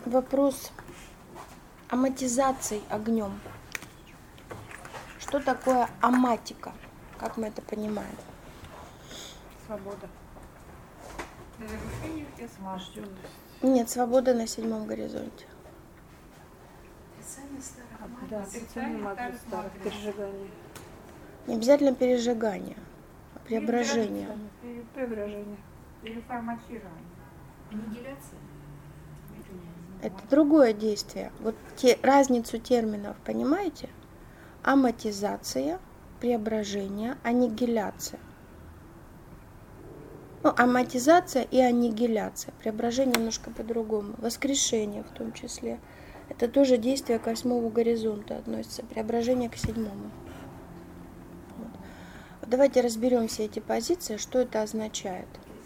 вопрос аматизации огнем. Что такое аматика? Как мы это понимаем? Свобода. Нет, свобода на 7 горизонте. Да, отрицание матриц старых, пережигание. Не обязательно пережигание, а преображение. Преображение. Или форматирование. Аннигиляция. Это другое действие. Вот разницу терминов, понимаете? Аматизация, преображение, аннигиляция. Ну, аматизация и аннигиляция. Преображение немножко по-другому. Воскрешение в том числе. Это тоже действие к 8 горизонту относится. Преображение к 7. Вот. Давайте разберем все эти позиции, что это означает.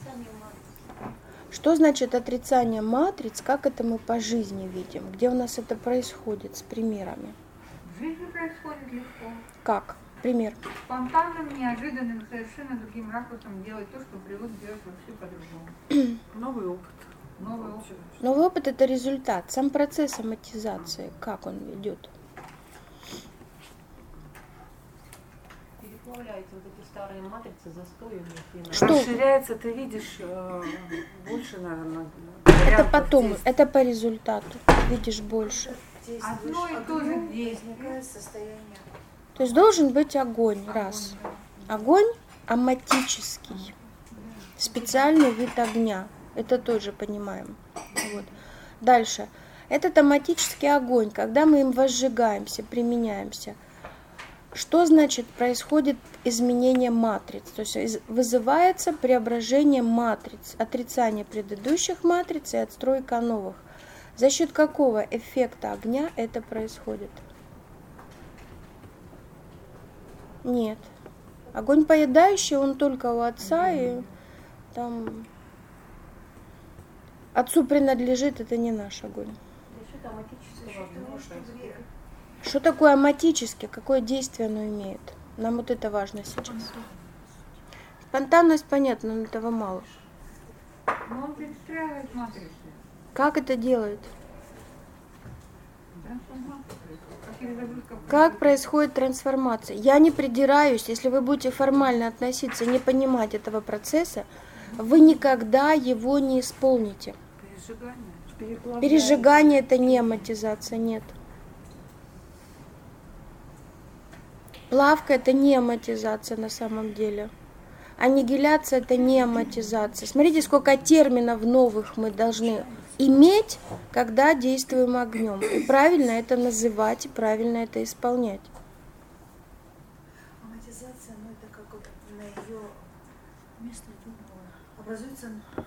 Что значит отрицание матриц, как это мы по жизни видим, где у нас это происходит с примерами? В жизни происходит легко. Как? Пример. Спонтанным, неожиданным, совершенно другим ракурсом делать то, что привык делать вообще по-другому. Новый опыт. Новый опыт. Новый опыт – это результат. Сам процесс аматизации, как он идет? Переплавляются вот эти старые матрицы, застои у них. Что? Расширяется, ты видишь больше, наверное. Это потом, это по результату. Видишь больше. Одно и то же действие. То есть должен быть огонь, раз. Огонь аматический. Специальный вид огня. Это тоже понимаем. Вот. Дальше. Этот аматический огонь, когда мы им возжигаемся, применяемся, что значит происходит изменение матриц? То есть вызывается преображение матриц, отрицание предыдущих матриц и отстройка новых. За счет какого эффекта огня это происходит? Нет. Огонь поедающий, он только у отца, и там отцу принадлежит, это не наш огонь. Что такое аматически, какое действие оно имеет? Нам вот это важно сейчас. Спонтанность, понятно, но этого мало. Но он перестраивает матрицы. Как это делает? Трансформация происходит. Как перезагрузка. Как происходит трансформация? Я не придираюсь, если вы будете формально относиться, не понимать этого процесса, вы никогда его не исполните. Пережигание. Пережигание – это не аматизация, нет. Плавка – это не аматизация на самом деле. Аннигиляция – это не аматизация. Смотрите, сколько терминов новых мы должны иметь, когда действуем огнем. И правильно это называть, и правильно это исполнять. Аматизация, ну это как вот на ее место образуется.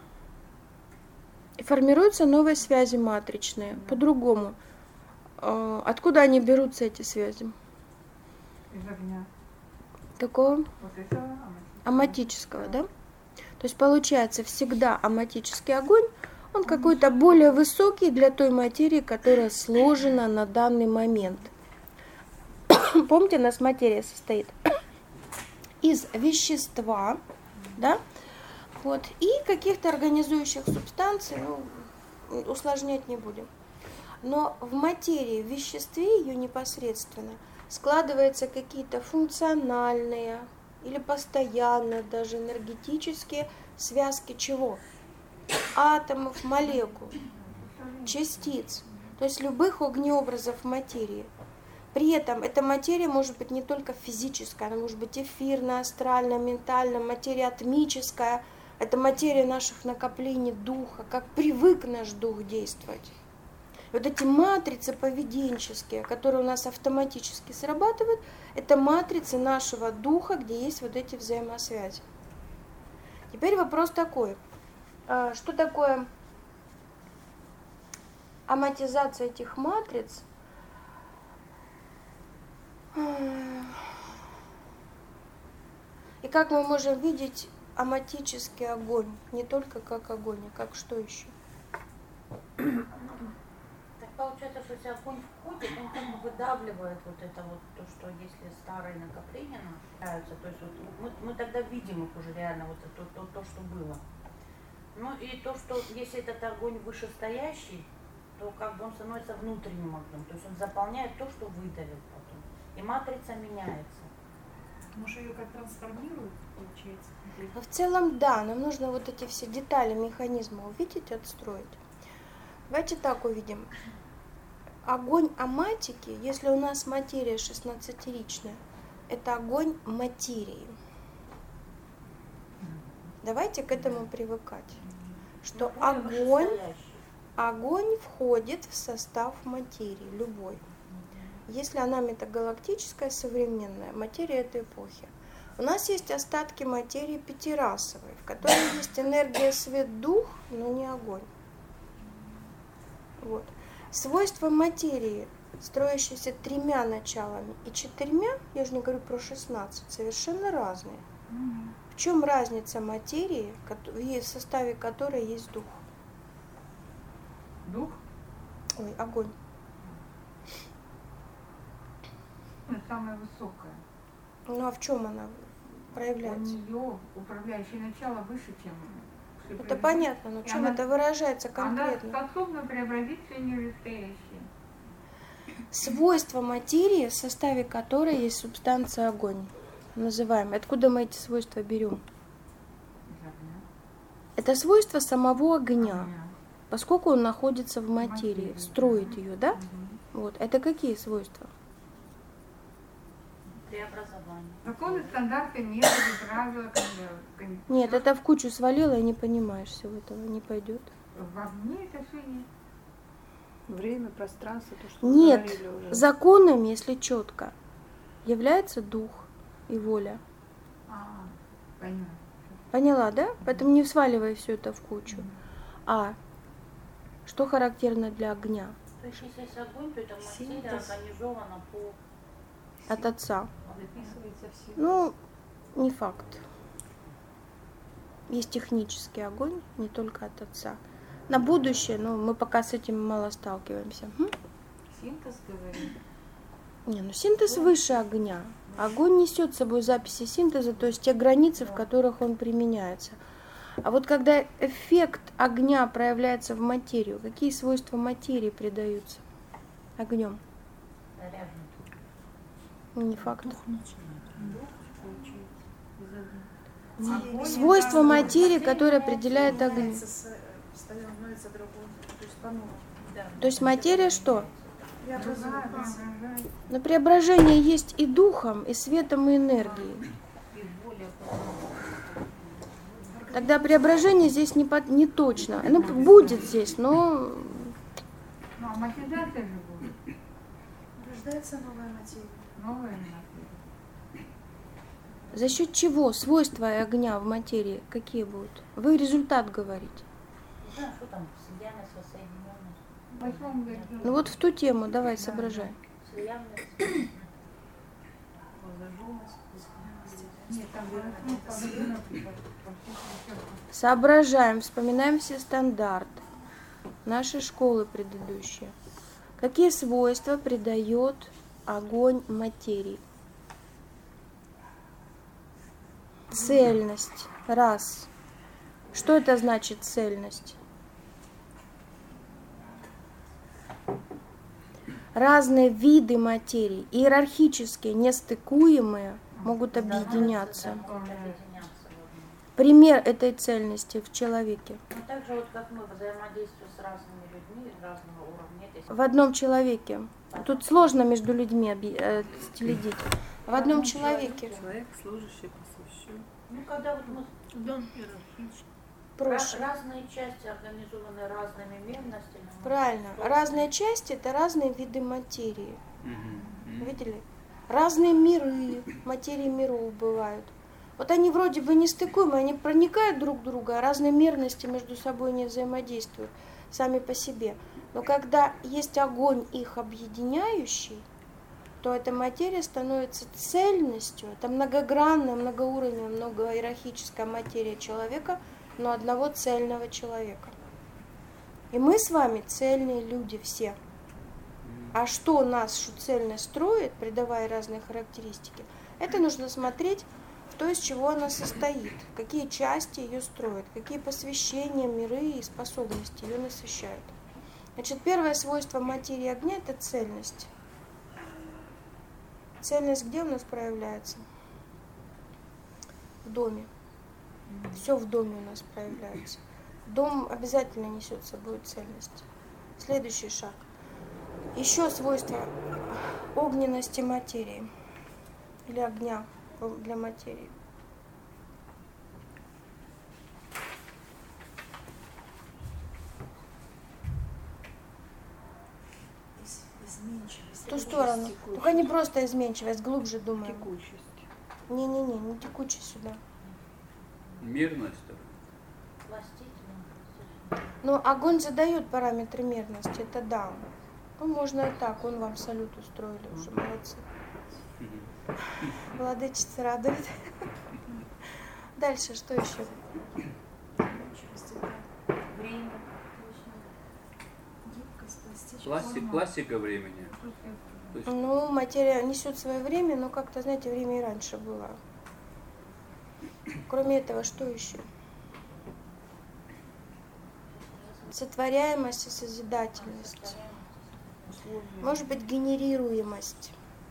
И формируются новые связи матричные, по-другому. Откуда они берутся, эти связи? Из огня. Какого? Вот этого Аматического, да? То есть получается всегда аматический огонь, он какой-то более высокий для той материи, которая сложена на данный момент. Помните, у нас материя состоит из вещества, да? Вот, и каких-то организующих субстанций, ну, усложнять не будем. Но в материи, в веществе ее непосредственно складываются какие-то функциональные или постоянно даже энергетические связки чего? Атомов, молекул, частиц, то есть любых огнеобразов материи. При этом эта материя может быть не только физическая, она может быть эфирная, астральная, ментальная, материя атмическая. Это материя наших накоплений духа, как привык наш дух действовать. Вот эти матрицы поведенческие, которые у нас автоматически срабатывают, это матрицы нашего духа, где есть вот эти взаимосвязи. Теперь вопрос такой. Что такое аматизация этих матриц? И как мы можем видеть аматический огонь, не только как огонь, а как что еще? Так получается, что если огонь входит, он как бы выдавливает вот это вот, то, что если старые накопления набираются, то есть вот мы тогда видим их уже реально, вот то, что было. Ну и то, что если этот огонь вышестоящий, то как бы он становится внутренним огнем. То есть он заполняет то, что выдавил потом. И матрица меняется. Может, ее как трансформируют, получается? Но в целом, да, нам нужно вот эти все детали механизма увидеть, отстроить. Давайте так увидим. Огонь аматики, если у нас материя 16-ричная, это огонь материи. Давайте к этому привыкать, что огонь входит в состав материи, любой. Если она метагалактическая, современная, материя этой эпохи. У нас есть остатки материи пятирасовой, в которой есть энергия свет, дух, но не огонь. Вот. Свойства материи, строящиеся 3 началами и 4, я же не говорю про 16, совершенно разные. В чем разница материи, в составе которой есть дух? Дух? Ой, огонь. Самая высокая. Ну а в чем она У проявляется? нее управляющее начало выше, чем все Это предыдущее. понятно, но в И чем она- это выражается Она конкретно? способна преобразить все нижестоящее. Свойства материи, в составе которой есть субстанция огонь. Называем. Откуда мы эти свойства берем? Из огня. Это свойство самого огня, Огня. поскольку он находится в материи, Материи, строит да. ее, да? Мгм. Вот. Это какие свойства? Преобразование. Законы, стандарты, методы, правила. Нет, это в кучу свалила и не понимаешь всего этого, не пойдет. В огне это все есть. Время, пространство, то, что Нет, вы говорили уже. законом, если четко, является дух и воля. Поняла. Поняла, да? Поэтому не сваливай все это в кучу. А что характерно для огня? То есть если есть огонь, то эта материя Синтез. организована по... От отца. Записывается все. Ну, не факт. Есть технический огонь, не только от отца. На будущее, но мы пока с этим мало сталкиваемся. Синтез, говорит. Не, ну синтез выше огня. Огонь несет с собой записи синтеза, то есть те границы, в которых он применяется. А вот когда эффект огня проявляется в материю, какие свойства материи придаются огнем? Заряженный. Не факт. Дух получается. Из огня. Огонь Свойство это- материи, которое определяет огонь. Становится другой. То есть по-новому. Да. То есть материя что? Преобразуется. Но преображение есть и духом, и светом, и энергией. И более... Тогда преображение здесь не точно. Оно будет здесь, но Ну, а матизация же будет. Рождается новая материя. Новая материя. за счет чего свойства огня в материи какие будут? Вы результат говорите. Не знаю, что там, слиянность, воссоединенность. В 8 году. Ну вот в ту тему давай соображай. Слиянность. Возраженность. Нет, там было по 11, Соображаем, вспоминаем все стандарты нашей школы предыдущие. Какие свойства придает огонь материи? Цельность. Раз. Что это значит цельность? Разные виды материи, иерархически нестыкуемые, могут объединяться. Объединяться. Пример этой цельности в человеке. Ну, так же, вот как мы взаимодействуем с разными людьми разного уровня. То есть В одном человеке. Тут сложно между людьми следить. В одном человеке. Человек, служащий, посвящен. ну, когда вот мы Проще. разные части организованы разными мерностями. Правильно. Разные части – это разные виды материи. Видели? Разные миры, материи миров бывают. Вот они вроде бы не стыкуемые, они проникают друг в друга, а разные мерности между собой не взаимодействуют сами по себе. Но когда есть огонь их объединяющий, то эта материя становится цельностью. Это многогранная, многоуровневая, многоиерархическая материя человека, но одного цельного человека. И мы с вами цельные люди все. А что нашу цельность строит, придавая разные характеристики, это нужно смотреть в то, из чего она состоит, какие части ее строят, какие посвящения, миры и способности ее насыщают. Значит, первое свойство материи огня – это цельность. Цельность где у нас проявляется? В доме. Все в доме у нас проявляется. Дом обязательно несет с собой цельность. Следующий шаг. Еще свойство огненности материи или огня для материи. Изменчивость. В ту сторону. Только не просто изменчивость, глубже думаем. Текучесть. Не-не-не, не текучесть сюда. Мерность. Властительно. Но огонь задает параметры мерности, это да. Ну, можно и так, он вам салют устроили уже, молодцы. Владычица радует. Дальше, что еще? Изменчивость, это Время. гибкость, пластичность. Пластика времени. То есть Ну, материя несет свое время, но как-то, знаете, время и раньше было. Кроме этого, что еще? Сотворяемость и созидательность. Может быть, генерируемость.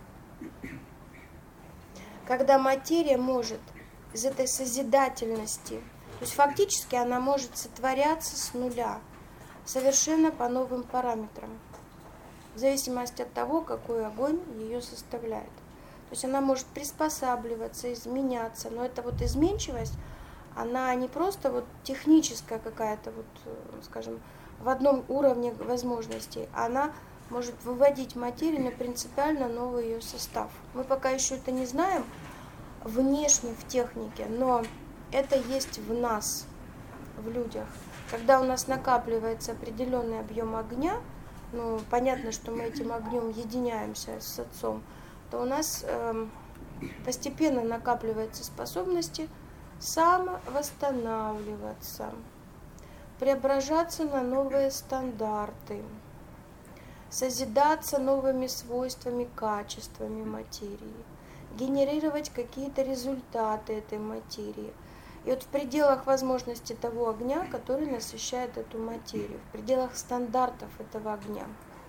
Когда материя может из этой созидательности, то есть фактически она может сотворяться с нуля, совершенно по новым параметрам, в зависимости от того, какой огонь ее составляет. То есть она может приспосабливаться, изменяться, но эта вот изменчивость, она не просто вот техническая какая-то, вот, скажем, в одном уровне возможностей, она может выводить материю на принципиально новый ее состав. Мы пока еще это не знаем внешне в технике, но это есть в нас, в людях. Когда у нас накапливается определенный объем огня, ну, понятно, что мы этим огнем единяемся с Отцом, то у нас постепенно накапливаются способности самовосстанавливаться, преображаться на новые стандарты, созидаться новыми свойствами, качествами материи, генерировать какие-то результаты этой материи. И вот в пределах возможности того огня, который насыщает эту материю, в пределах стандартов этого огня.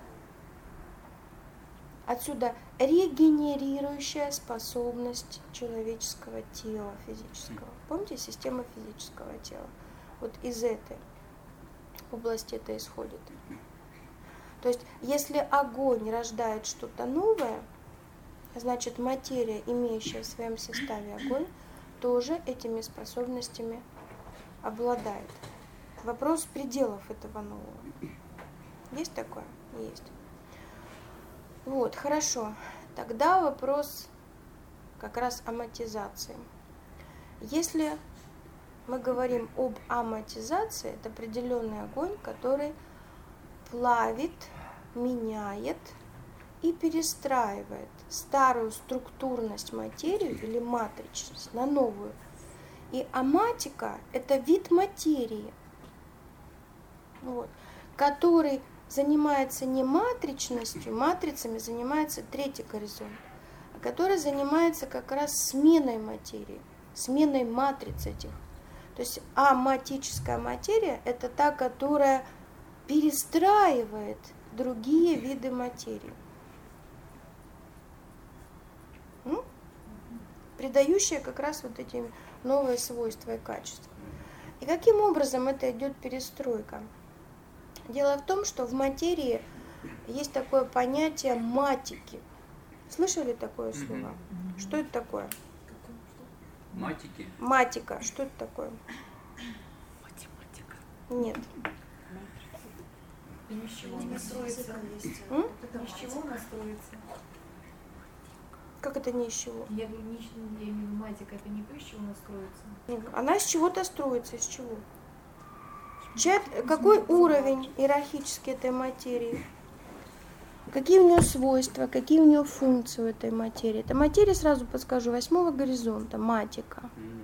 Отсюда регенерирующая способность человеческого тела физического. Помните, система физического тела? Вот из этой области это исходит. То есть, если огонь рождает что-то новое, значит, материя, имеющая в своем составе огонь, тоже этими способностями обладает. Вопрос пределов этого нового. Есть такое? Есть. Вот, хорошо. Тогда вопрос как раз аматизации. Если мы говорим об аматизации, это определенный огонь, который плавит, меняет и перестраивает старую структурность материи или матричность на новую. И аматика – это вид материи, вот, который занимается не матричностью, матрицами занимается третий горизонт, а который занимается как раз сменой материи, сменой матриц этих. То есть аматическая материя – это та, которая перестраивает другие виды материи, придающая как раз вот эти новые свойства и качества. И каким образом это идет перестройка? Дело в том, что в материи есть такое понятие матики. Слышали такое слово? Что это такое? матики. Матика. Что это такое? Математика. Нет. Ни с чего не строится. Ни с чего она строится. Как это ни из чего? Я говорю, я имею в виду матика, это не то, из чего она строится. Она из чего-то строится. Из чего? Какой уровень иерархический этой материи? Какие у нее свойства, какие у нее функции у этой материи? Это материя, сразу подскажу, 8-го горизонта, матика.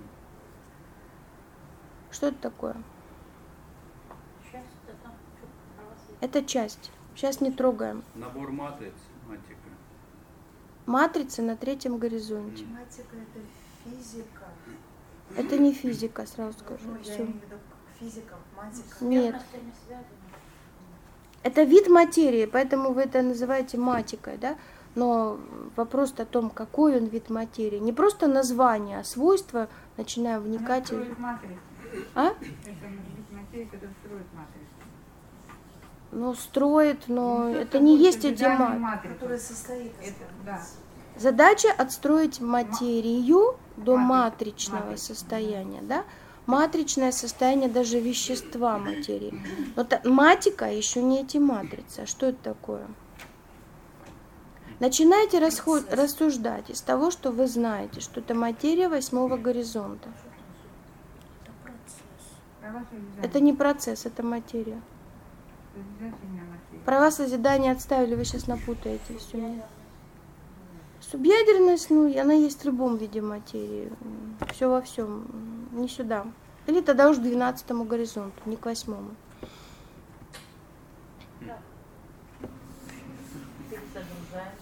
Что это такое? Сейчас это Это часть. Сейчас не трогаем. Набор матриц, матика. Матрицы на 3-м горизонте. Математика это физика. Это не физика, сразу скажу. Ну, я Всё. имею в виду физика, математика. Нет. связано. Это вид материи, поэтому вы это называете матикой, да? Но вопрос о том, какой он вид материи. Не просто название, а свойства, начинаем вникать. Она строит матрицу. А? Это вид материи, который строит матрицу. Ну, строит, но Ну, это не будет есть эти созидание матрицы. Которая состоит из Это, да. Задача отстроить материю до матричного Матричного. состояния, да? Матричное состояние даже вещества материи. Но матика еще не эти матрицы. А что это такое? Начинайте рассуждать из того, что вы знаете, что это материя 8-го горизонта. Это процесс. Права созидания. Это не процесс, это материя. Созидательная материя. Права созидания отставили, вы сейчас напутаете все. Субъядерность, ну, она есть в любом виде материи. Все во всем. Не сюда. Или тогда уж к 12-му горизонту, не к 8-му. Перезагружаемся.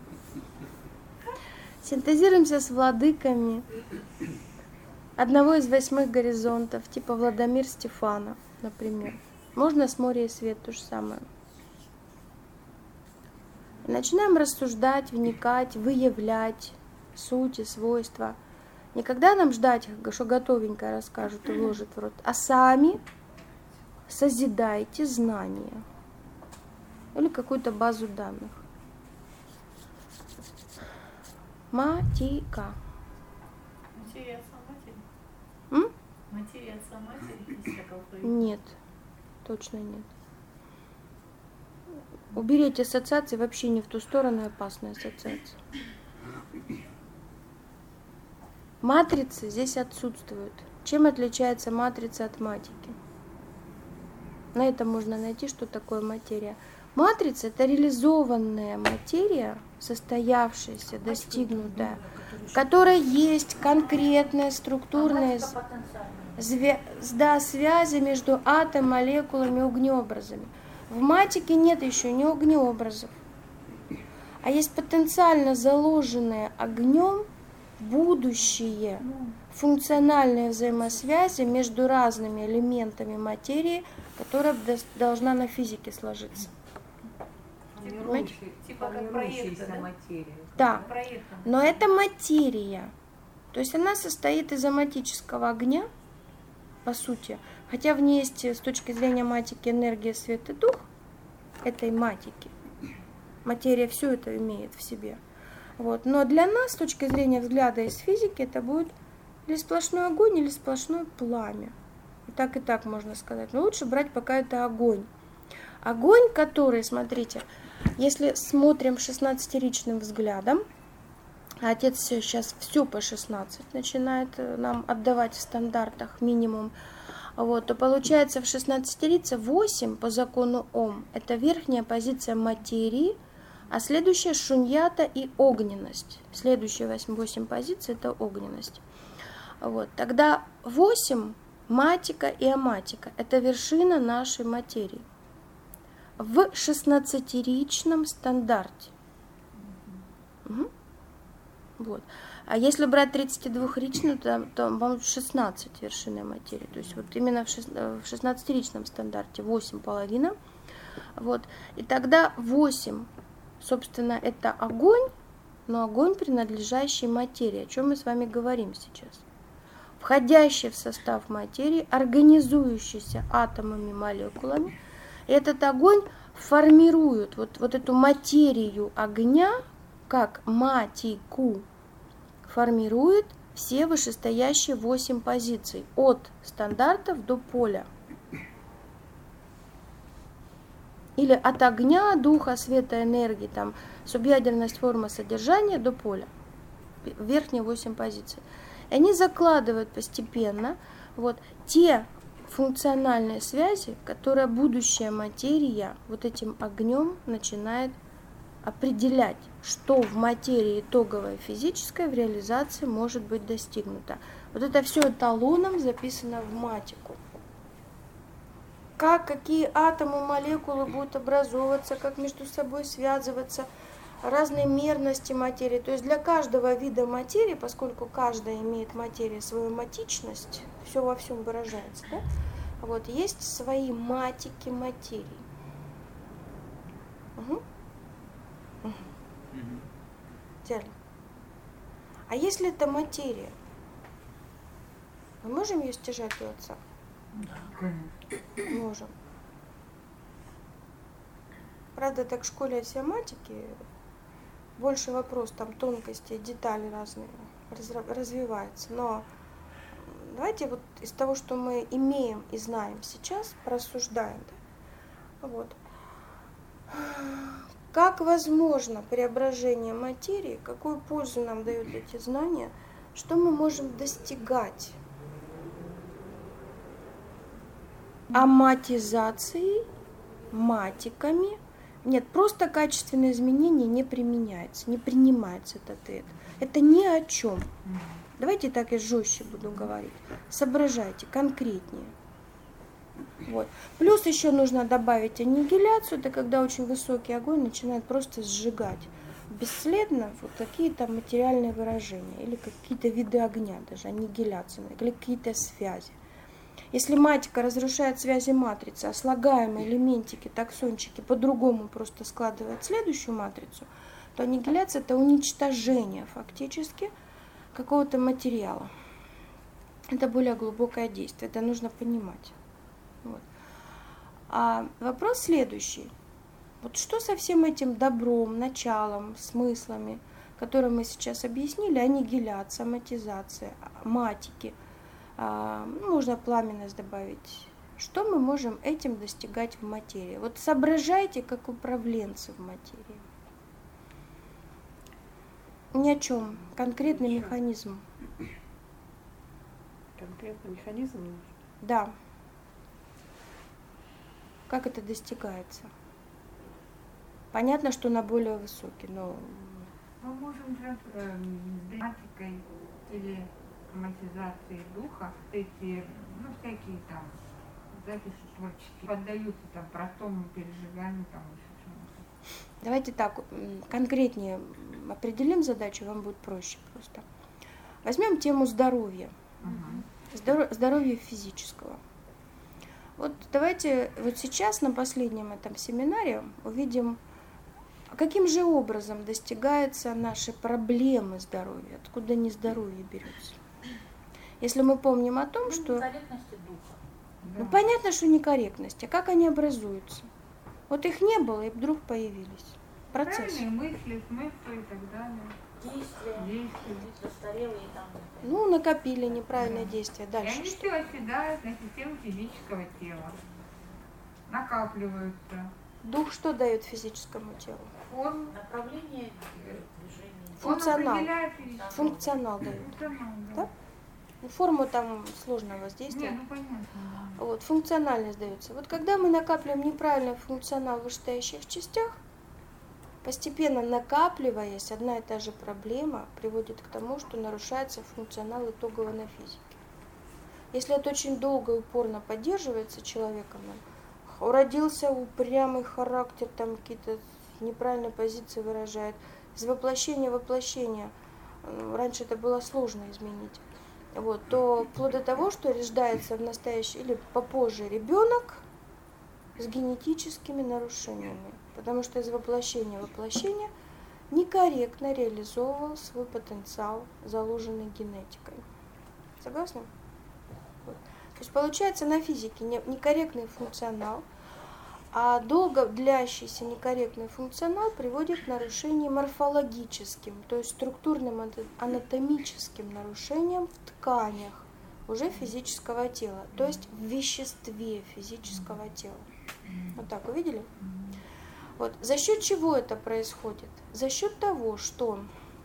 Синтезируемся с владыками одного из 8 горизонтов, типа Владимир Стефана, например. Можно с моря и свет, то же самое. Начинаем рассуждать, вникать, выявлять суть и свойства. Не когда нам ждать, что готовенькое расскажут и вложат в рот, а сами созидайте знания или какую-то базу данных. Матика. Материя отца матери? М? Материя отца матери, если так алфавит. Нет, точно нет. Уберите ассоциации, вообще не в ту сторону, опасная ассоциация. Матрицы здесь отсутствуют. Чем отличается матрица от матики? На этом можно найти, что такое материя. Матрица – это реализованная материя, состоявшаяся, достигнутая, в которой есть конкретная структурная связи между атомом, молекулами, огнеобразами. В матике нет еще ни огнеобразов, а есть потенциально заложенные огнем будущие функциональные взаимосвязи между разными элементами материи, которая должна на физике сложиться. Типа как проекта, да? материя. Да, Проектом. но это материя. То есть она состоит из аматического огня, по сути. Хотя в ней есть с точки зрения матики энергия, свет и дух этой матики. Материя все это имеет в себе. Вот. Но для нас, с точки зрения взгляда из физики, это будет или сплошной огонь, или сплошное пламя. И так можно сказать. Но лучше брать пока это огонь. Огонь, который, смотрите, если смотрим 16-ричным взглядом, а отец сейчас все по 16 начинает нам отдавать в стандартах минимум, вот, то получается в 16-рице 8 по закону Ом. Это верхняя позиция материи, а следующая шуньята и огненность. Следующие 8 позиций это огненность. Вот, тогда 8 матика и аматика. Это вершина нашей материи. В 16-ричном стандарте. Угу. Вот. А если брать 32-ричную, то вам 16 вершины материи. То есть вот именно в 16-ричном стандарте 8,5. Вот. И тогда 8, собственно, это огонь, но огонь, принадлежащий материи. О чем мы с вами говорим сейчас? Входящий в состав материи, организующийся атомами, молекулами. И этот огонь формирует вот эту материю огня, как матику, формирует все вышестоящие 8 позиций, от стандартов до поля. Или от огня, духа, света, энергии, там, субъядерность, форма, содержание до поля. Верхние 8 позиций. И они закладывают постепенно вот те функциональные связи, которые будущая материя вот этим огнем начинает определять, что в материи итоговой физической в реализации может быть достигнуто. Вот это все эталоном записано в матику. Какие атомы, молекулы будут образовываться, как между собой связываться, разные мерности материи. То есть для каждого вида материи, поскольку каждая имеет материя свою матичность, все во всем выражается, да? Вот, есть свои матики материи. Угу. Мгм. Взяли. А если это материя, мы можем ее стяжать у отца? Конечно. Можем. Правда, так в школе асиоматики больше вопрос, там тонкости, детали разные развивается. Но давайте вот из того, что мы имеем и знаем сейчас, порассуждаем. Да? Вот. Как возможно преображение материи, какую пользу нам дают эти знания, что мы можем достигать аматизацией, матиками. Нет, просто качественное изменение не применяется, не принимается этот ответ. Это ни о чем. Давайте так я жестче буду говорить. Соображайте конкретнее. Вот. Плюс еще нужно добавить аннигиляцию, это когда очень высокий огонь начинает просто сжигать бесследно вот какие-то материальные выражения или какие-то виды огня, даже аннигиляция, или какие-то связи. Если матика разрушает связи матрицы, а слагаемые элементики, таксончики по-другому просто складывают следующую матрицу, то аннигиляция – это уничтожение фактически какого-то материала. Это более глубокое действие, это нужно понимать. Вот. А вопрос следующий. Вот что со всем этим добром, началом, смыслами, которые мы сейчас объяснили, аннигиляция, аматизация, матики, можно пламенность добавить. Что мы можем этим достигать в материи? Вот соображайте, как управленцы в материи. Ни о чем. Конкретный механизм. Конкретный механизм нужен. Да. Как это достигается? Понятно, что на более высокий, но... Мы можем же с драматикой или аматизацией духа эти, всякие там записи творческие поддаются там простому пережиганию, там еще чему-то. Давайте так, конкретнее определим задачу, вам будет проще просто. Возьмем тему здоровья. Здоровья физического. Вот давайте вот сейчас на последнем этом семинаре увидим, каким же образом достигаются наши проблемы здоровья, откуда нездоровье берется. Если мы помним о том, что... Некорректности духа. Ну, понятно, что некорректность, а как они образуются? Вот их не было, и вдруг появились. Процесс. Правильные мысли, смыслы и так далее. Действия, застарелые там. Ну, накопили неправильное действие. И Дальше они что? все оседают на систему физического тела. Накапливаются. Дух что дает физическому телу? Форму. Направление движения. Функционал. Он определяет физическое. Функционал дает. Функционал, Да? Форму там сложного Не, воздействия. понятно. Да. Вот, функциональность дается. Вот когда мы накапливаем неправильный функционал в вышестоящих частях, постепенно накапливаясь, одна и та же проблема приводит к тому, что нарушается функционал итогово на физике. Если это очень долго и упорно поддерживается человеком, уродился упрямый характер, там какие-то неправильные позиции выражает, из воплощения в воплощение, раньше это было сложно изменить, вот, то вплоть до того, что рождается в настоящий или попозже ребенок с генетическими нарушениями, потому что из воплощения в воплощение некорректно реализовывал свой потенциал, заложенный генетикой. Согласны? Вот. То есть получается на физике некорректный функционал, а долго длящийся некорректный функционал приводит к нарушениям морфологическим, то есть структурным анатомическим нарушениям в тканях уже физического тела, то есть в веществе физического тела. Вот так, увидели? Вот. За счет чего это происходит? За счет того, что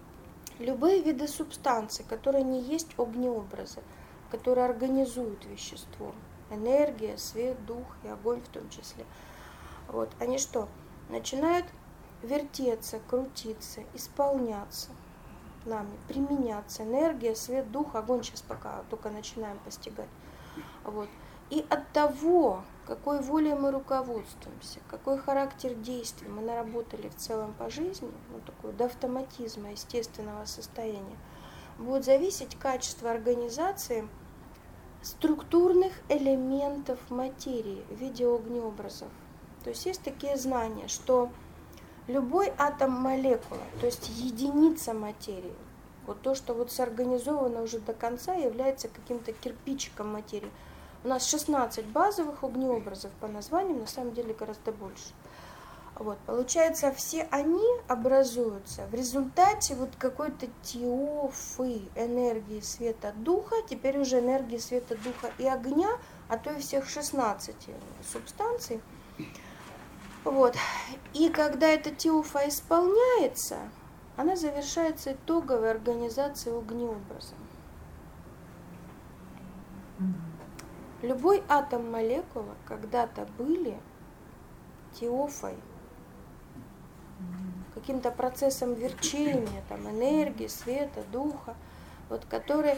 любые виды субстанций, которые не есть огнеобразы, которые организуют вещество, энергия, свет, дух и огонь в том числе, вот, они что? Начинают вертеться, крутиться, исполняться нами, применяться. Энергия, свет, дух, огонь сейчас пока только начинаем постигать. Вот. И от того, какой волей мы руководствуемся, какой характер действий мы наработали в целом по жизни, такой до автоматизма, естественного состояния, будет зависеть качество организации структурных элементов материи в виде огнеобразов. То есть есть такие знания, что Любой атом молекула, то есть единица материи, вот то, что вот сорганизовано уже до конца, является каким-то кирпичиком материи. У нас 16 базовых огнеобразов по названиям, на самом деле гораздо больше. Вот, получается, все они образуются в результате вот какой-то теофы энергии света духа, теперь уже энергии света духа и огня, а то и всех 16 субстанций. Вот. И когда эта теофа исполняется, она завершается итоговой организацией огнеобраза. Любой атом молекулы когда-то были теофой, каким-то процессом верчения, там, энергии, света, духа, вот, который,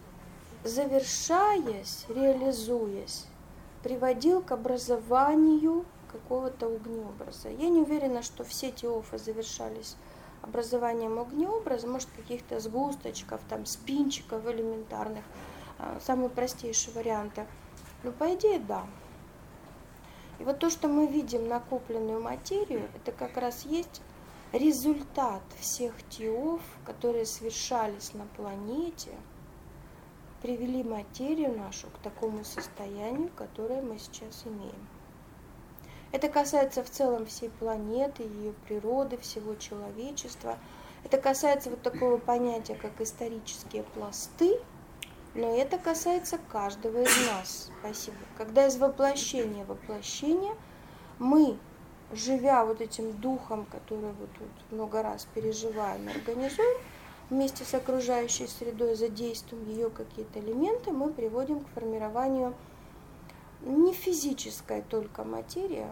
завершаясь, реализуясь, приводил к образованию какого-то огнеобраза. Я не уверена, что все теофы завершались образованием огнеобраза, может, каких-то сгусточков, там, спинчиков элементарных, самые простейшие варианты. Но по идее, да. И вот то, что мы видим накопленную материю, это как раз есть результат всех теоф, которые совершались на планете, привели материю нашу к такому состоянию, которое мы сейчас имеем. Это касается в целом всей планеты, ее природы, всего человечества. Это касается вот такого понятия, как исторические пласты, но это касается каждого из нас. Спасибо. Когда из воплощения в воплощение мы, живя вот этим духом, который вот тут много раз переживаем и организуем, вместе с окружающей средой задействуем ее какие-то элементы, мы приводим к формированию не физической только материи,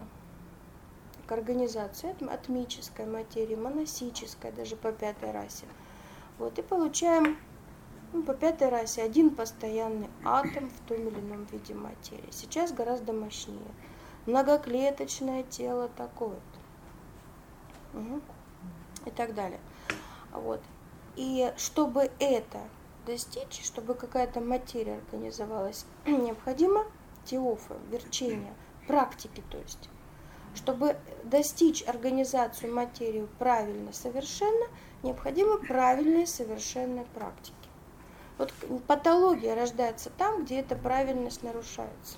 к организации атмической материи, моносической, даже по 5-й расе. Вот, и получаем по 5-й расе один постоянный атом в том или ином виде материи. Сейчас гораздо мощнее. Многоклеточное тело такое-то. И так далее. Вот. И чтобы это достичь, чтобы какая-то материя организовалась, необходимо теофы, верчение, практики, то есть. Чтобы достичь организацию материи правильно, совершенно, необходимы правильные, совершенные практики. Вот патология рождается там, где эта правильность нарушается.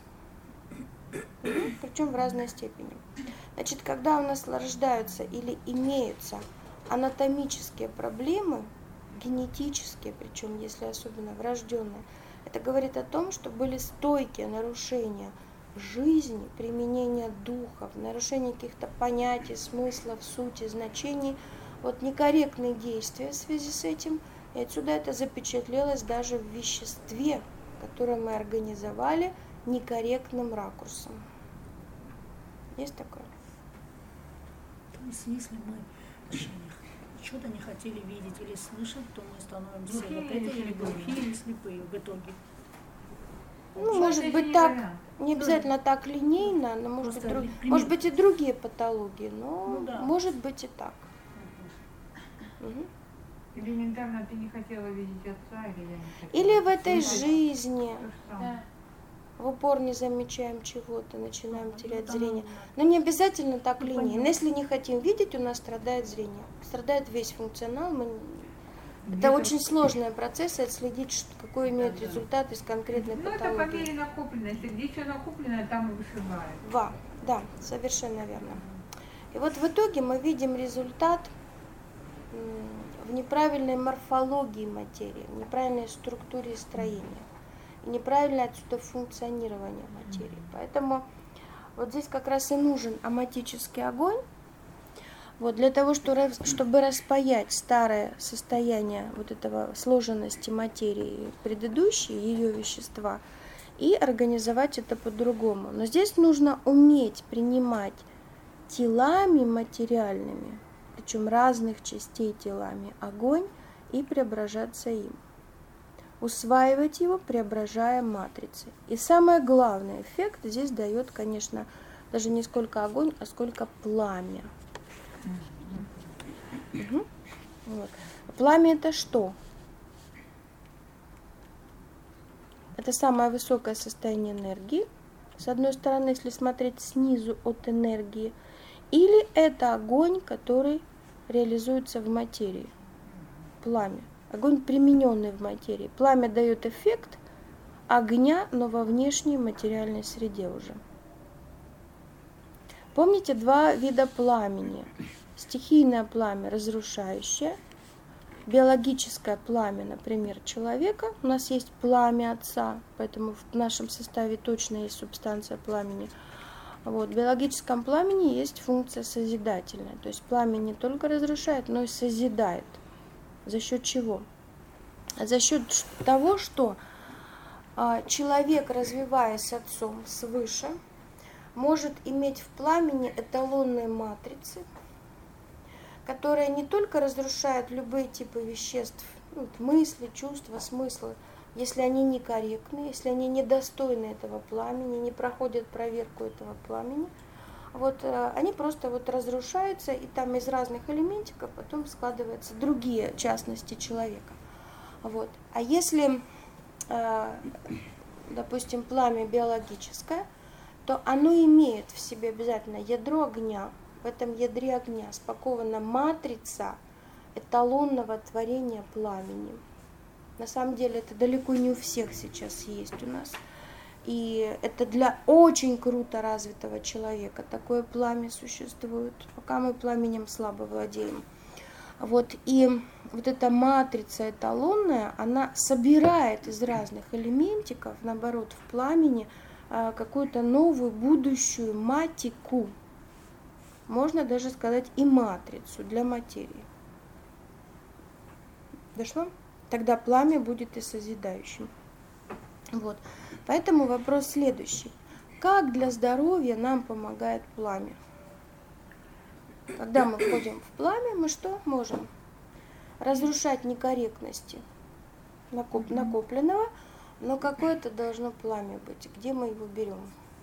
Причем в разной степени. Значит, когда у нас рождаются или имеются анатомические проблемы, генетические, причем если особенно врожденные, это говорит о том, что были стойкие нарушения жизни, применения духов, нарушения каких-то понятий, смыслов, сути, значений, вот некорректные действия в связи с этим, и отсюда это запечатлелось даже в веществе, которое мы организовали некорректным ракурсом. Есть такое? То есть, если мы что-то не хотели видеть или слышать, то мы становимся вот это или глухие, или слепые в итоге. Ну, может быть, так, не обязательно так линейно, но может быть и другие патологии, но да. Может быть и так. Элементарно ты не хотела видеть отца, или я не хотела. Или в этой жизни То же самое. в упор не замечаем чего-то, начинаем терять зрение. Но не обязательно так линейно. Если не хотим видеть, у нас страдает зрение. Страдает весь функционал. Это очень сложный процесс, отследить, какой имеет результат из конкретной патологии. Это по мере накопленности. Где что накоплено, там и вышивает. Да, совершенно верно. И вот в итоге мы видим результат в неправильной морфологии материи, в неправильной структуре строения, и неправильное отсюда функционирование материи. Поэтому вот здесь как раз и нужен аматический огонь, вот, для того, чтобы распаять старое состояние вот этого сложенности материи, предыдущие ее вещества, и организовать это по-другому. Но здесь нужно уметь принимать телами материальными, причем разных частей телами, огонь и преображаться им. Усваивать его, преображая матрицы. И самый главный эффект здесь дает, конечно, даже не сколько огонь, а сколько пламя. Вот. Пламя это что? Это самое высокое состояние энергии. С одной стороны, если смотреть снизу от энергии, или это огонь, который реализуется в материи, пламя. Огонь, примененный в материи. Пламя дает эффект огня, но во внешней материальной среде уже. Помните два вида пламени? Стихийное пламя, разрушающее, биологическое пламя, например, человека. У нас есть пламя Отца, поэтому в нашем составе точно есть субстанция пламени. Вот. В биологическом пламени есть функция созидательная. То есть пламя не только разрушает, но и созидает. За счет чего? За счет того, что человек, развиваясь Отцом свыше, может иметь в пламени эталонные матрицы, которые не только разрушают любые типы веществ, мысли, чувства, смыслы, если они некорректны, если они недостойны этого пламени, не проходят проверку этого пламени, они просто разрушаются, и там из разных элементиков потом складываются другие частности человека. А если, допустим, пламя биологическое, то оно имеет в себе обязательно ядро огня. В этом ядре огня спакована матрица эталонного творения пламени. На самом деле это далеко не у всех сейчас есть у нас. И это для очень круто развитого человека. Такое пламя существует, пока мы пламенем слабо владеем. И эта матрица эталонная, она собирает из разных элементиков, наоборот, в пламени какую-то новую будущую матику. Можно даже сказать и матрицу для материи. Дошло? Тогда пламя будет и созидающим. Поэтому вопрос следующий. Как для здоровья нам помогает пламя? Когда мы входим в пламя, мы что можем? Разрушать некорректности накопленного, но какое-то должно пламя быть. Где мы его берем?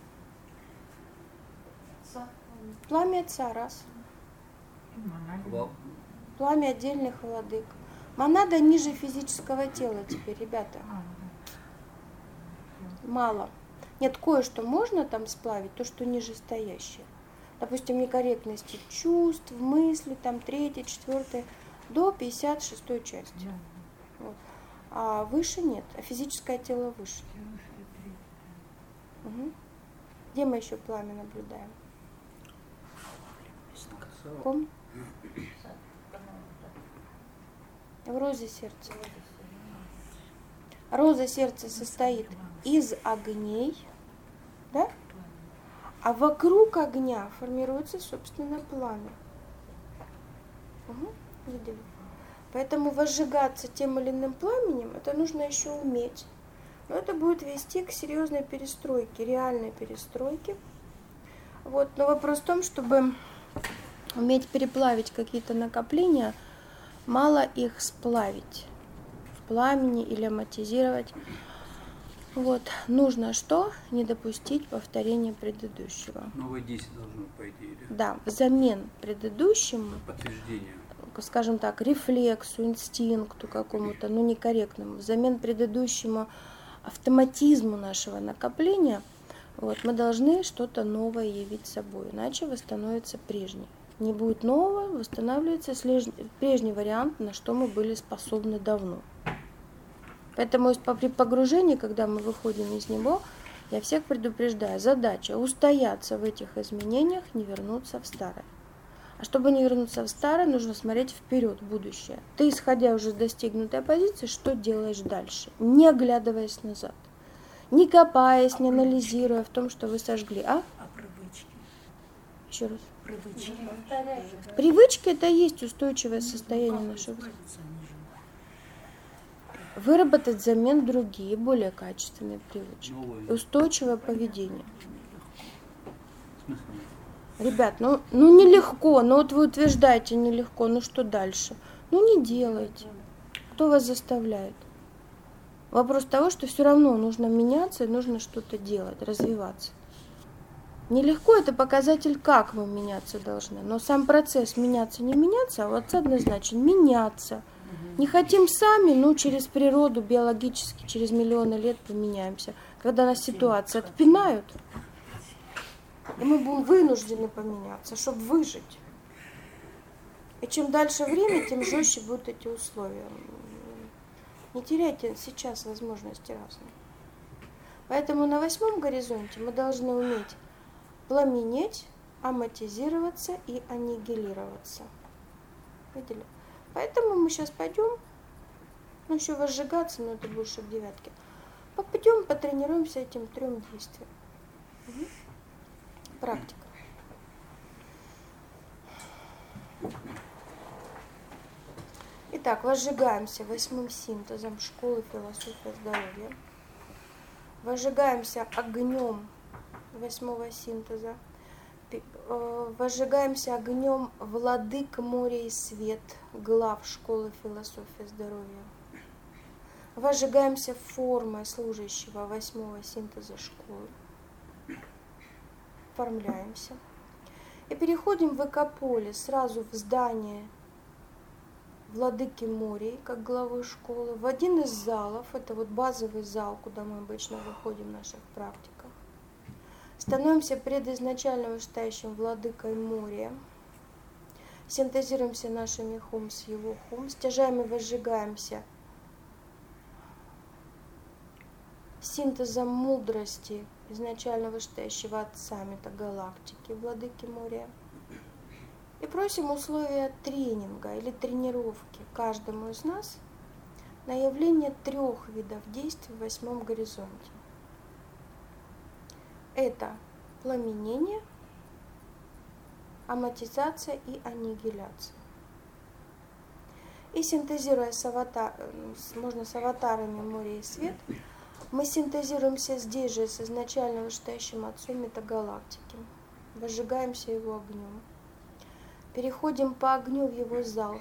Пламя Отца, раз. Пламя отдельных владык. Монада ниже физического тела теперь, ребята. Мало. Нет, кое-что можно там сплавить, то, что нижестоящее. Допустим, некорректности чувств, мыслей, там 3, 4, до 56 части. А выше нет, а физическое тело выше. Угу. Где мы еще пламя наблюдаем? Помню? В розе сердца. Роза сердца состоит из огней, да? А вокруг огня формируется, собственно, пламя. Видели? Поэтому возжигаться тем или иным пламенем, это нужно еще уметь. Но это будет вести к серьезной перестройке, реальной перестройке. Но вопрос в том, чтобы уметь переплавить какие-то накопления, мало их сплавить в пламени или аматизировать. Нужно что? Не допустить повторения предыдущего. Новые 10 должно, по идее. Да, взамен предыдущему, подтверждение, скажем так, рефлексу, инстинкту какому-то, некорректному, взамен предыдущему автоматизму нашего накопления, мы должны что-то новое явить собой, иначе восстановится прежний. Не будет нового, восстанавливается прежний вариант, на что мы были способны давно. Поэтому при погружении, когда мы выходим из него, я всех предупреждаю, задача устояться в этих изменениях, не вернуться в старое. А чтобы не вернуться в старое, нужно смотреть вперед, в будущее. Ты, исходя уже с достигнутой позиции, что делаешь дальше, не оглядываясь назад, не копаясь, не анализируя в том, что вы сожгли. А привычки? Еще раз. Привычки. Привычки – это и есть устойчивое состояние нашего. Выработать взамен другие, более качественные привычки. Устойчивое поведение. Ребят, нелегко, вы утверждаете нелегко, что дальше? Не делайте. Кто вас заставляет? Вопрос того, что все равно нужно меняться, и нужно что-то делать, развиваться. Нелегко – это показатель, как мы меняться должны. Но сам процесс меняться, не меняться, а Отец однозначно меняться. Не хотим сами, через природу, биологически, через миллионы лет поменяемся. Когда нас ситуации отпинают, И мы будем вынуждены поменяться, чтобы выжить. И чем дальше время, тем жестче будут эти условия. Не теряйте сейчас возможности разные. Поэтому на 8 горизонте мы должны уметь пламенеть, аматизироваться и аннигилироваться. Видели? Поэтому мы сейчас пойдем, еще возжигаться, но это больше к 9. Пойдем, потренируемся этим 3 действиям. Практика. Итак, возжигаемся 8 синтезом школы философия здоровья. Возжигаемся огнем 8 синтеза. Возжигаемся огнем владык моря и свет, глав школы философия здоровья. Возжигаемся формой служащего 8 синтеза школы. Оформляемся. И переходим в Экополе, сразу в здание владыки морей, как главы школы, в один из залов, это вот базовый зал, куда мы обычно выходим в наших практиках. Становимся предизначально вышестоящим владыкой моря, синтезируемся нашими хум с его хум, стяжаем и возжигаемся синтезом мудрости изначально вышестоящего Отца метагалактики, владыки моря. И просим условия тренинга или тренировки каждому из нас на явление 3 видов действий в 8 горизонте. Это пламенение, аматизация и аннигиляция. И синтезируя можно с аватарами моря и свет, мы синтезируемся здесь же с изначально вышестоящим Отцом метагалактики, возжигаемся его огнем. Переходим по огню в его зал,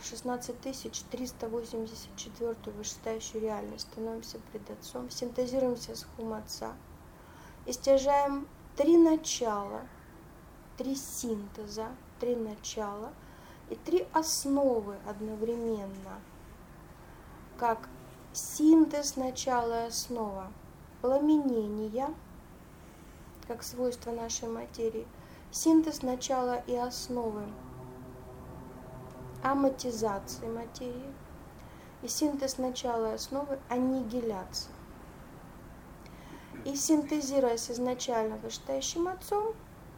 16384 вышестоящую реальность, становимся пред Отцом, синтезируемся с хум Отца и стяжаем 3 начала, 3 синтеза, 3 начала и 3 основы одновременно, как синтез начала и основа пламенения, как свойство нашей материи, синтез начала и основы аматизации материи и синтез начала и основы аннигиляции. И синтезируя с изначально вышестоящим Отцом,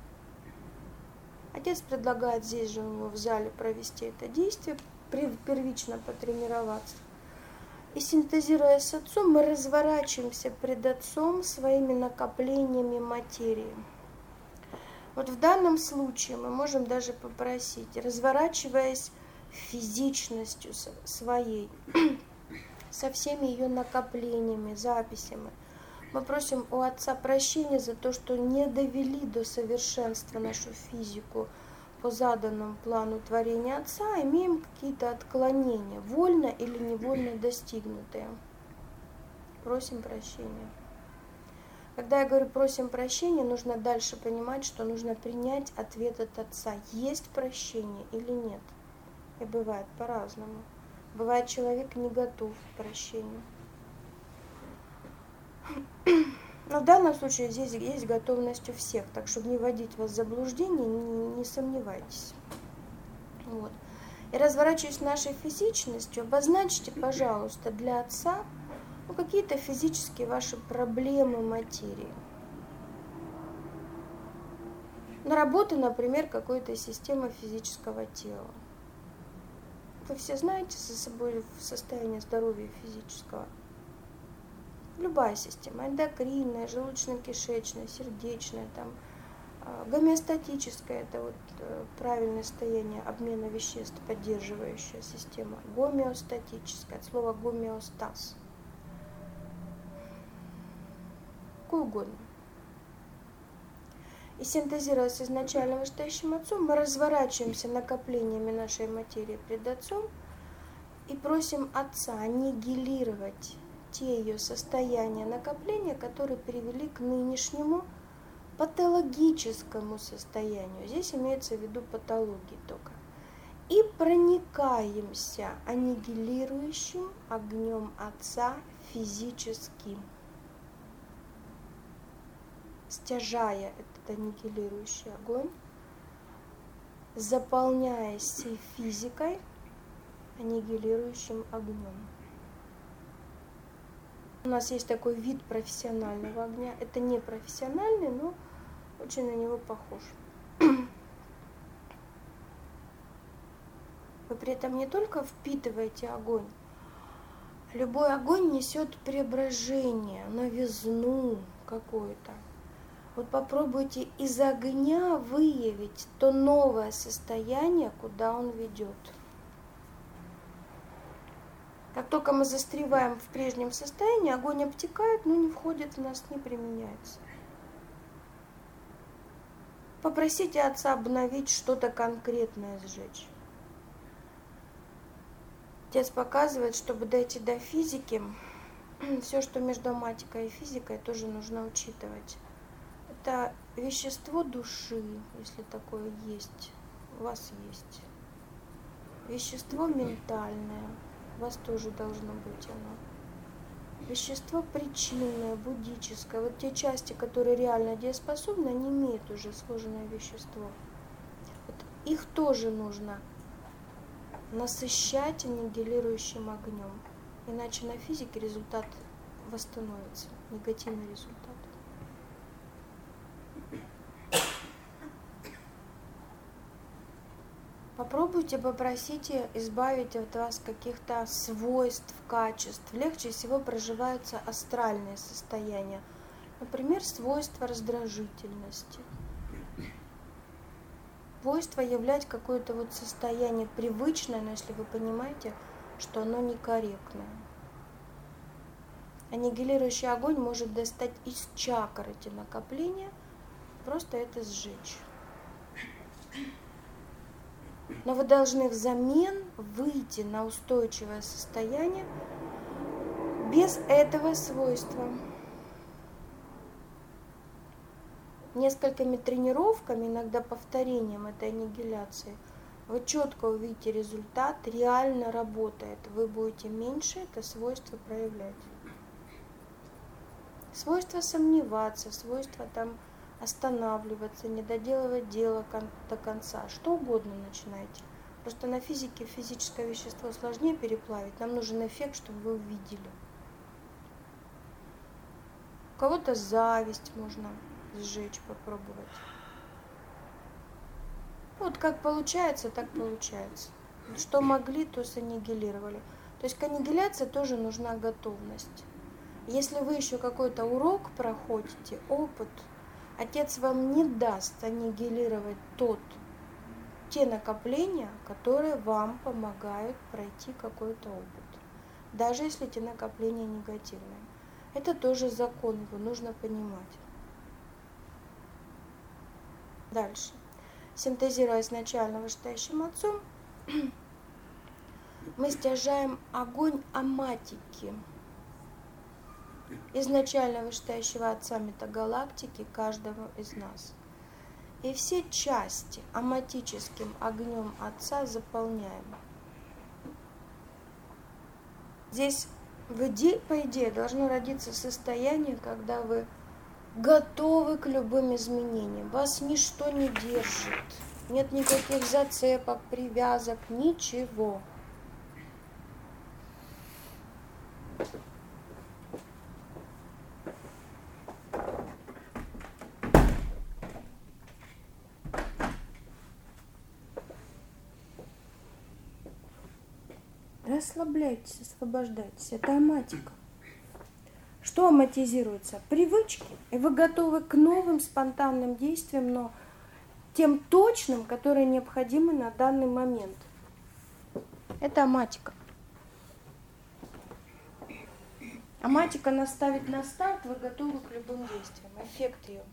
Отец предлагает здесь же у него в зале провести это действие, первично потренироваться. И синтезируя с Отцом, мы разворачиваемся пред Отцом своими накоплениями материи. Вот в данном случае мы можем даже попросить, разворачиваясь физичностью своей, со всеми ее накоплениями, записями, мы просим у Отца прощения за то, что не довели до совершенства нашу физику по заданному плану творения Отца, имеем какие-то отклонения, вольно или невольно достигнутые. Просим прощения. Когда я говорю просим прощения, нужно дальше понимать, что нужно принять ответ от Отца, есть прощение или нет. И бывает по-разному. Бывает, человек не готов к прощению. Но в данном случае здесь есть готовность у всех, так чтобы не вводить вас в заблуждение, не сомневайтесь. Вот. И разворачиваясь нашей физичностью, обозначьте, пожалуйста, для Отца какие-то физические ваши проблемы материи. Наработы, например, какой-то системы физического тела. Вы все знаете за собой состояние здоровья физического. Любая система, эндокринная, желудочно-кишечная, сердечная, там, гомеостатическая, это вот правильное состояние обмена веществ, поддерживающая система, гомеостатическая, от слова гомеостаз. Какую угодно. И синтезируя с изначально вышестоящим Отцом, мы разворачиваемся накоплениями нашей материи пред Отцом и просим Отца аннигилировать те ее состояния накопления, которые привели к нынешнему патологическому состоянию. Здесь имеется в виду патологии только. И проникаемся аннигилирующим огнем Отца физически. стяжая этот аннигилирующий огонь, заполняясь всей физикой, аннигилирующим огнем. У нас есть такой вид профессионального огня. Это не профессиональный, но очень на него похож. Вы при этом не только впитываете огонь. Любой огонь несет преображение, новизну какую-то. Вот попробуйте из огня выявить то новое состояние, куда он ведет. Как только мы застреваем в прежнем состоянии, огонь обтекает, но не входит в нас, не применяется. Попросите Отца обновить что-то конкретное, сжечь. Отец показывает, чтобы дойти до физики, все, что между матикой и физикой, тоже нужно учитывать. Это вещество души, если такое есть, у вас есть. Вещество ментальное, у вас тоже должно быть оно. Вещество причинное, буддическое, вот те части, которые реально дееспособны, они имеют уже сложенное вещество. Вот их тоже нужно насыщать аннигилирующим огнем, иначе на физике результат восстановится, негативный результат. Попробуйте, попросите избавить от вас каких-то свойств, качеств. Легче всего проживаются астральные состояния. Например, свойства раздражительности. Свойство являть какое-то вот состояние привычное, но если вы понимаете, что оно некорректное. Аннигилирующий огонь может достать из чакр эти накопления, просто это сжечь. Но вы должны взамен выйти на устойчивое состояние без этого свойства. Несколькими тренировками, иногда повторением этой аннигиляции, вы четко увидите результат, реально работает. Вы будете меньше это свойство проявлять. Свойство сомневаться, свойство там останавливаться, не доделывать дело до конца, что угодно начинайте. Просто на физике физическое вещество сложнее переплавить, нам нужен эффект, чтобы вы увидели. У кого-то зависть можно сжечь, попробовать. Вот как получается, так получается. Что могли, то саннигилировали. То есть к аннигиляции тоже нужна готовность. Если вы еще какой-то урок проходите, опыт, Отец вам не даст аннигилировать те накопления, которые вам помогают пройти какой-то опыт. Даже если эти накопления негативные. Это тоже закон, его нужно понимать. Дальше. Синтезируя изначально вышестоящим Отцом, мы стяжаем огонь аматики. Изначально вышестоящего Отца метагалактики каждого из нас. И все части аматическим огнем Отца заполняем. Здесь по идее должно родиться состояние, когда вы готовы к любым изменениям. Вас ничто не держит. Нет никаких зацепок, привязок, ничего. Расслабляйтесь, освобождайтесь. Это аматика. Что аматизируется? Привычки. И вы готовы к новым спонтанным действиям, но тем точным, которые необходимы на данный момент. Это аматика. Аматика нас ставит на старт, вы готовы к любым действиям. Эффект ее.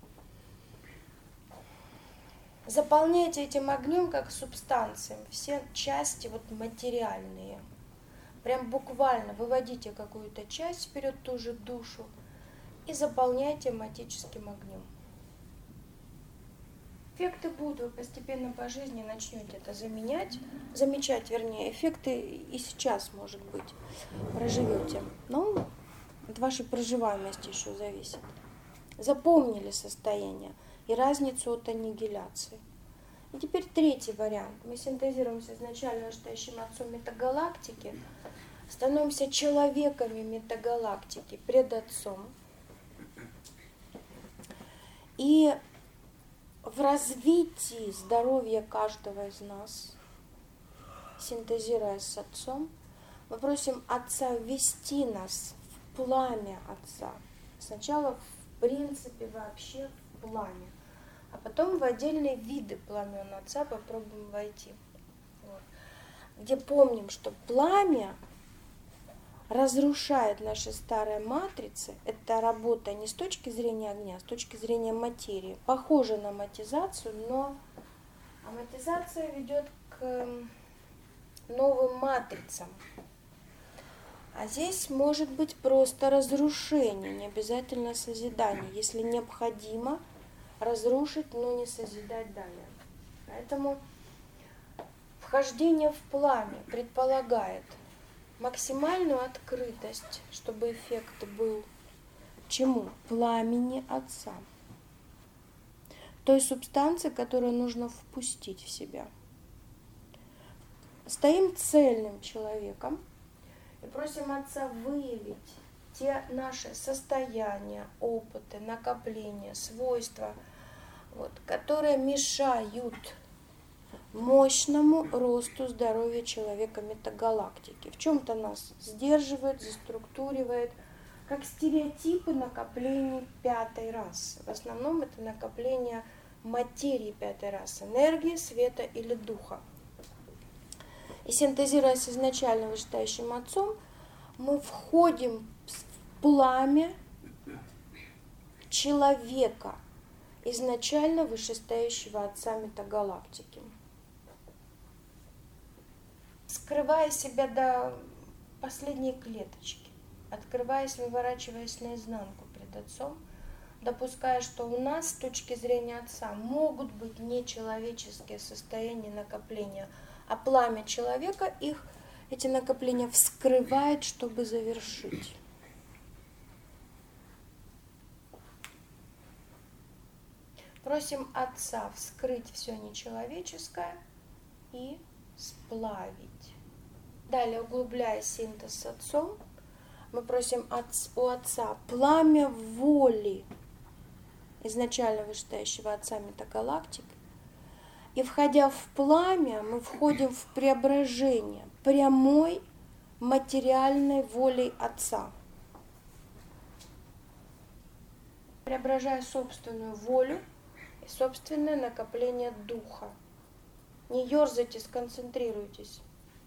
Заполняйте этим огнем как субстанцией все части материальные. Прям буквально выводите какую-то часть вперед, ту же душу, и заполняйте аматическим огнем. Эффекты будут, вы постепенно по жизни начнете это замечать, эффекты и сейчас, может быть, проживете. Но от вашей проживаемости еще зависит. Запомнили состояние и разницу от аннигиляции. И теперь третий вариант. Мы синтезируемся изначально вышестоящим отцом метагалактики, становимся человеками метагалактики пред отцом. И в развитии здоровья каждого из нас, синтезируясь с отцом, мы просим отца ввести нас в пламя отца. Сначала в принципе вообще в пламя, а потом в отдельные виды пламен отца попробуем войти. Вот. Где помним, что пламя разрушает наши старые матрицы. Это работа не с точки зрения огня, а с точки зрения материи. Похоже на аматизацию, но аматизация ведет к новым матрицам. А здесь может быть просто разрушение, не обязательно созидание, если необходимо разрушить, но не созидать далее. Поэтому вхождение в пламя предполагает максимальную открытость, чтобы эффект был чему? Пламени Отца. Той субстанции, которую нужно впустить в себя. Стоим цельным человеком и просим Отца выявить те наши состояния, опыты, накопления, свойства, которые мешают мощному росту здоровья человека метагалактики. В чем-то нас сдерживает, заструктуривает, как стереотипы накоплений пятой расы. В основном это накопление материи пятой расы, энергии, света или духа. И синтезируясь изначально вышестоящим отцом, мы входим в пламя человека, изначально вышестоящего отца метагалактики. Скрывая себя до последней клеточки, открываясь, выворачиваясь наизнанку пред отцом, допуская, что у нас с точки зрения отца могут быть нечеловеческие состояния накопления, а пламя человека эти накопления вскрывает, чтобы завершить. Просим Отца вскрыть все нечеловеческое и сплавить. Далее, углубляя синтез с Отцом, мы просим у Отца пламя воли, изначально вышестоящего Отца метагалактик. И входя в пламя, мы входим в преображение прямой материальной волей Отца. Преображая собственную волю и собственное накопление духа. Не ерзайте, сконцентрируйтесь.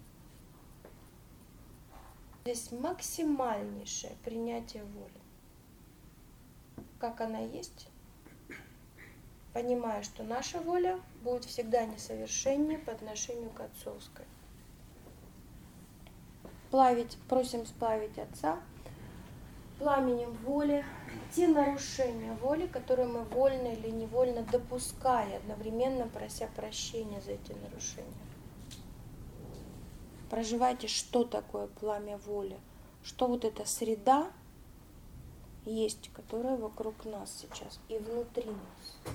Здесь максимальнейшее принятие воли. Как она есть, понимая, что наша воля будет всегда несовершеннее по отношению к отцовской. Просим сплавить Отца пламенем воли, те нарушения воли, которые мы вольно или невольно допуская, одновременно прося прощения за эти нарушения. Проживайте, что такое пламя воли, что эта среда есть, которая вокруг нас сейчас и внутри нас.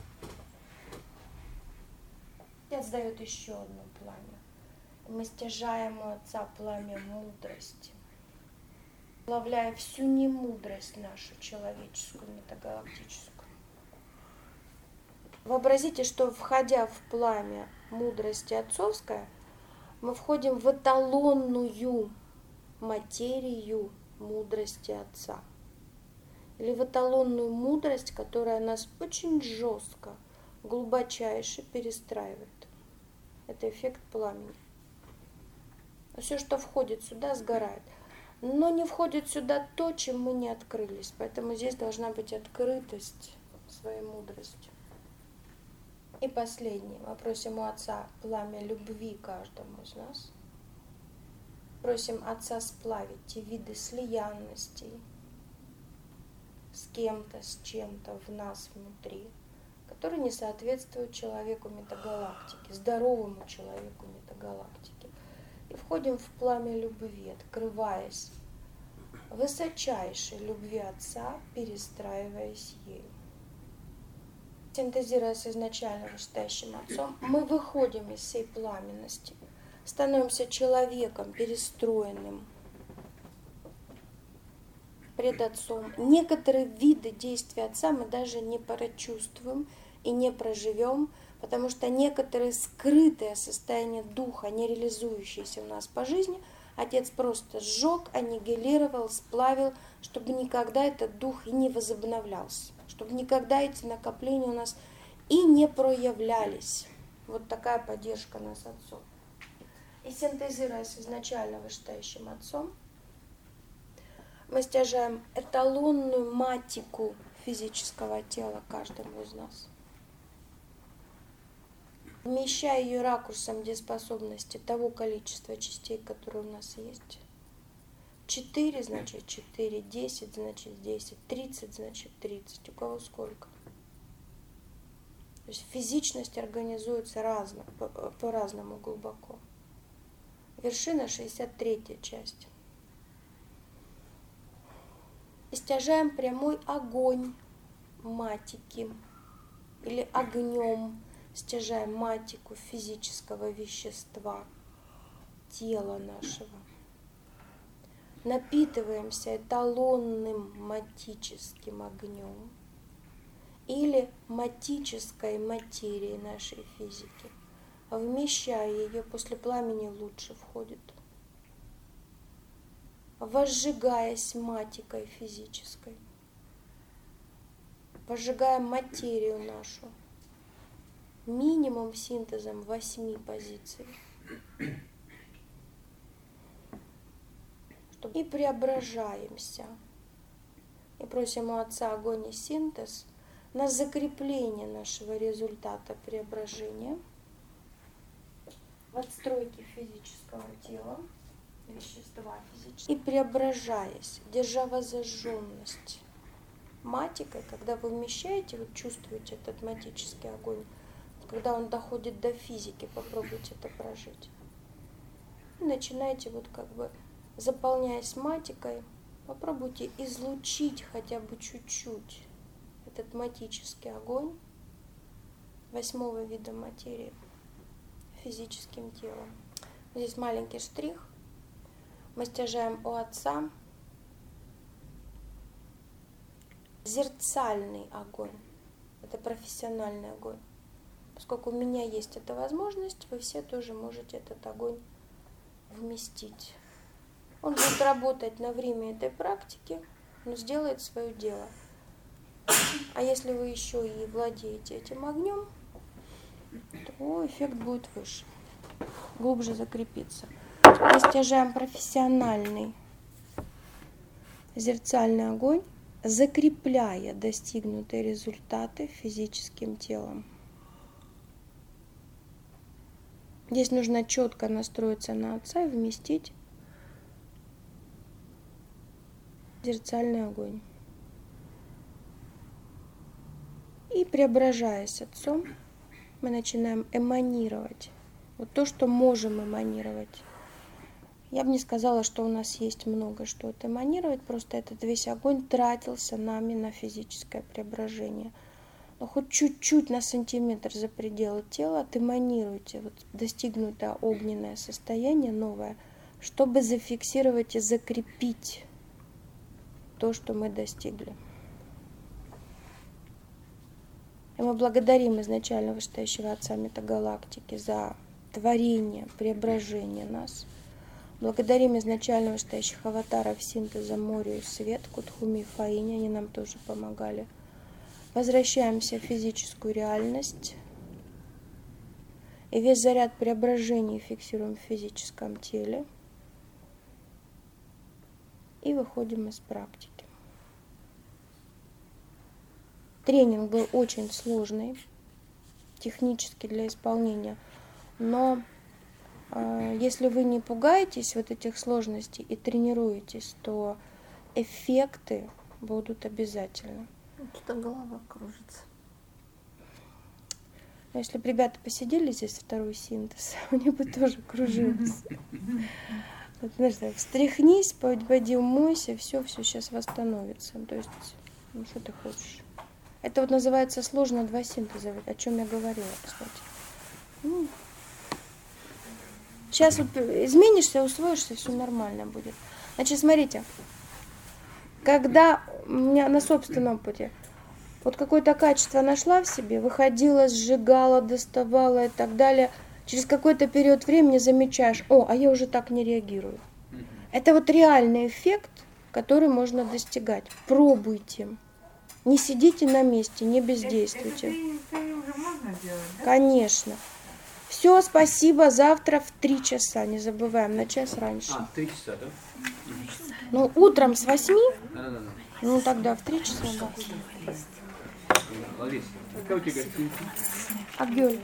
Отец дает еще одно пламя. Мы стяжаем у Отца пламя мудрости, уловляя всю немудрость нашу человеческую, метагалактическую. Вообразите, что входя в пламя мудрости отцовская, мы входим в эталонную материю мудрости Отца. Или в эталонную мудрость, которая нас очень жестко, глубочайше перестраивает. Это эффект пламени. Все, что входит сюда, сгорает. Но не входит сюда то, чем мы не открылись. Поэтому здесь должна быть открытость своей мудростью. И последнее. Мы просим у Отца пламя любви каждому из нас. Просим Отца сплавить те виды слиянностей с кем-то, с чем-то в нас внутри, которые не соответствуют человеку метагалактики, здоровому человеку метагалактики. И входим в пламя любви, открываясь высочайшей любви Отца, перестраиваясь ею. Синтезируя с изначально вышестоящим отцом, мы выходим из всей пламенности, становимся человеком перестроенным пред отцом. Некоторые виды действия отца мы даже не прочувствуем и не проживем, потому что некоторые скрытые состояния духа, не реализующиеся у нас по жизни, отец просто сжег, аннигилировал, сплавил, чтобы никогда этот дух и не возобновлялся, чтобы никогда эти накопления у нас и не проявлялись. Вот такая поддержка нас отцом. И синтезируя с изначально вышестоящим отцом, мы стяжаем эталонную матику физического тела каждому из нас, вмещая ее ракурсом дееспособности того количества частей, которые у нас есть. 4 значит 4, 10 значит 10, 30 значит 30, у кого сколько. То есть физичность организуется по-разному глубоко. Вершина 63 часть. И стяжаем прямой огонь матики или огнем стяжаем матику физического вещества, тела нашего. Напитываемся эталонным матическим огнем или матической материей нашей физики, вмещая ее, после пламени лучше входит, возжигаясь матикой физической, возжигаем материю нашу, минимум синтезом 8 позиций. И преображаемся. И просим у Отца огонь и синтез на закрепление нашего результата преображения в отстройке физического тела, вещества физического. И преображаясь, держа воззажженность матикой, когда вы вмещаете, вы чувствуете этот матический огонь, когда он доходит до физики, попробуйте это прожить. И начинайте вот как бы, заполняясь матикой, попробуйте излучить хотя бы чуть-чуть этот матический огонь 8-го вида материи физическим телом. Здесь маленький штрих. Мы стяжаем у Отца зерцальный огонь. Это профессиональный огонь. Поскольку у меня есть эта возможность, вы все тоже можете этот огонь вместить. Он будет работать на время этой практики, но сделает свое дело. А если вы еще и владеете этим огнем, то эффект будет выше, глубже закрепится. Мы стяжаем профессиональный зерцальный огонь, закрепляя достигнутые результаты физическим телом. Здесь нужно четко настроиться на Отца и вместить зерцальный огонь. И преображаясь Отцом, мы начинаем эманировать. Вот то, что можем эманировать. Я бы не сказала, что у нас есть много что эманировать, просто этот весь огонь тратился нами на физическое преображение. Но хоть чуть-чуть на сантиметр за пределы тела отэманируйте вот достигнутое огненное состояние новое, чтобы зафиксировать и закрепить то, что мы достигли. И мы благодарим изначально вышестоящего Отца Метагалактики за творение, преображение нас. Благодарим изначально вышестоящих аватаров синтеза Морию и Свет, Кутхуми и Фаини, они нам тоже помогали. Возвращаемся в физическую реальность. И весь заряд преображений фиксируем в физическом теле. И выходим из практики. Тренинг был очень сложный, технически для исполнения, но если вы не пугаетесь вот этих сложностей и тренируетесь, то эффекты будут обязательно. Что-то голова кружится. Но если бы ребята посидели здесь второй синтез, у них бы тоже кружилось. Вот, знаешь, так, встряхнись, пойди умойся, все сейчас восстановится. То есть, ну что ты хочешь? Это вот называется сложно два синтеза, о чем я говорила, кстати. Сейчас вот изменишься, усвоишься, все нормально будет. Значит, смотрите, когда у меня на собственном опыте вот какое-то качество нашла в себе, выходила, сжигала, доставала и так далее, через какой-то период времени замечаешь, а я уже так не реагирую. Это вот реальный эффект, который можно достигать. Пробуйте. Не сидите на месте, не бездействуйте. Это уже можно делать, да? Конечно. Все, спасибо. Завтра в 3 часа. Не забываем, на час раньше. 3 часа, да? Ну, утром с 8, Да. ну тогда в 3 часа, да. Лариса, какая у тебя гостиница? Агёль.